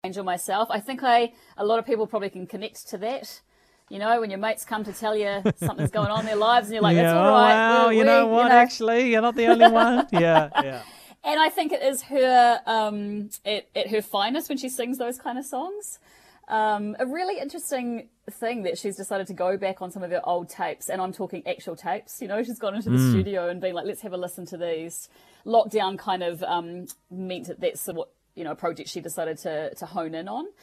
angel myself. I think a lot of people probably can connect to that. You know, when your mates come to tell you something's going on in their lives and you're like, that's all right. Wow, you know what, actually, you're not the only one. Yeah. And I think it is her, at her finest when she sings those kind of songs. A really interesting thing that she's decided to go back on some of her old tapes, and I'm talking actual tapes. You know, she's gone into the studio and been like, let's have a listen to these. Lockdown kind of meant that that's what, you know, a project she decided to hone in on.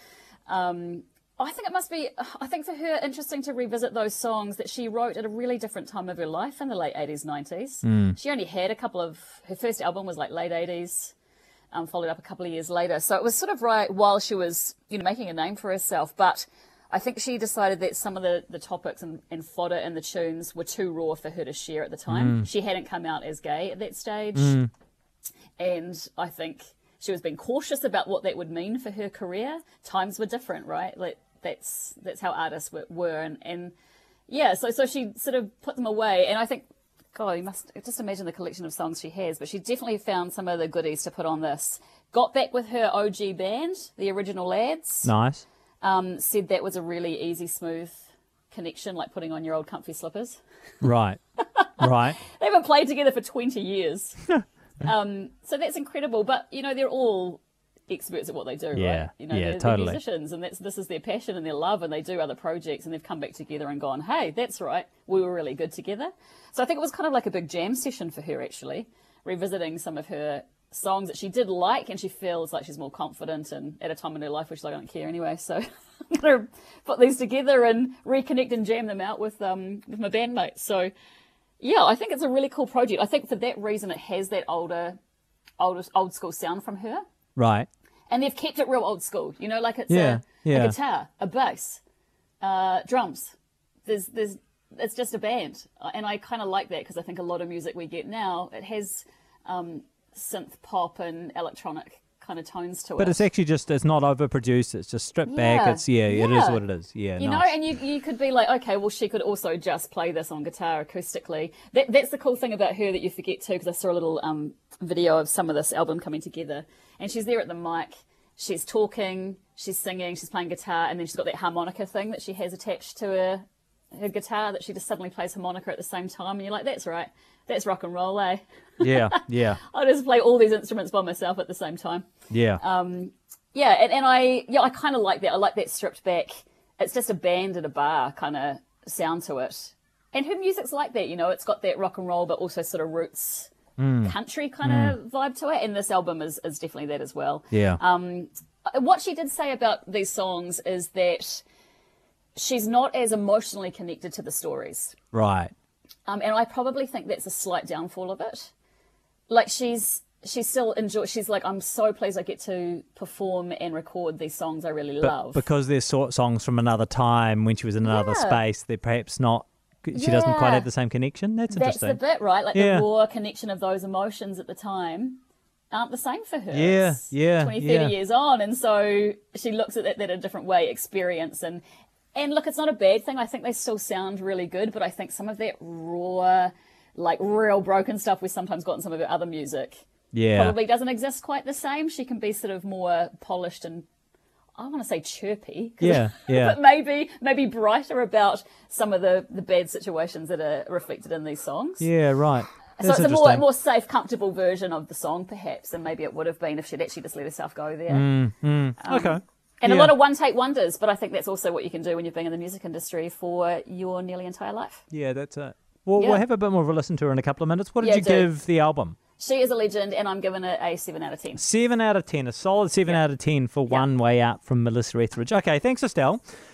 I think it must be, I think for her, interesting to revisit those songs that she wrote at a really different time of her life in the late 80s, 90s. She only had her first album was like late 80s, followed up a couple of years later. So it was sort of right while she was, you know, making a name for herself. But I think she decided that some of the topics and fodder in the tunes were too raw for her to share at the time. She hadn't come out as gay at that stage. And I think she was being cautious about what that would mean for her career. Times were different, right? Like, that's how artists were. And yeah, so she sort of put them away. And I think, God, you must just imagine the collection of songs she has. But she definitely found some of the goodies to put on this. Got back with her OG band, the Original Lads. Nice. Said that was a really easy, smooth connection, like putting on your old comfy slippers. Right. They haven't played together for 20 years. So that's incredible. But, you know, they're all experts at what they do, right? You know, they're totally. musicians, and this is their passion and their love, and they do other projects, and they've come back together and gone, hey, that's right, we were really good together. So I think it was kind of like a big jam session for her, actually, revisiting some of her songs that she did like, and she feels like she's more confident and at a time in her life where she's like, I don't care anyway, so I'm going to put these together and reconnect and jam them out with my bandmates. So yeah, I think it's a really cool project. I think for that reason it has that old school sound from her. Right. And they've kept it real old school, you know, like it's a guitar, a bass, drums. It's just a band. And I kind of like that because I think a lot of music we get now, it has synth pop and electronic kind of tones to it. But it's actually it's not overproduced. It's just stripped back. It's, it is what it is. Yeah, you know, and you could be like, okay, well, she could also just play this on guitar acoustically. That's the cool thing about her that you forget too, because I saw a little video of some of this album coming together. And she's there at the mic, she's talking, she's singing, she's playing guitar, and then she's got that harmonica thing that she has attached to her guitar that she just suddenly plays harmonica at the same time. And you're like, that's right, that's rock and roll, eh? Yeah. I just play all these instruments by myself at the same time. Yeah. And I kind of like that. I like that stripped back. It's just a band at a bar kind of sound to it. And her music's like that, you know, it's got that rock and roll, but also sort of roots country kind of vibe to it, and this album is definitely that as well. What she did say about these songs is that she's not as emotionally connected to the stories, right? And I probably think that's a slight downfall of it. Like she's still she's like, I'm so pleased I get to perform and record these songs I really love, because they're songs from another time when she was in another space. They're perhaps not. She doesn't quite have the same connection. That's interesting. That's the bit, right? Like the raw connection of those emotions at the time aren't the same for her. 20, 30 years on. And so she looks at that in a different way, experience. And look, it's not a bad thing. I think they still sound really good, but I think some of that raw, like real broken stuff we sometimes got in some of her other music probably doesn't exist quite the same. She can be sort of more polished and, I want to say chirpy. But maybe brighter about some of the bad situations that are reflected in these songs. Yeah, right. So it's a more safe, comfortable version of the song, perhaps, than maybe it would have been if she'd actually just let herself go there. Okay. And a lot of one-take wonders, but I think that's also what you can do when you've been in the music industry for your nearly entire life. Yeah, that's it. Well, we'll have a bit more of a listen to her in a couple of minutes. What did you give the album? She is a legend, and I'm giving it a 7 out of 10. 7 out of 10, a solid 7 out of 10 for One Way Out from Melissa Etheridge. Okay, thanks, Estelle.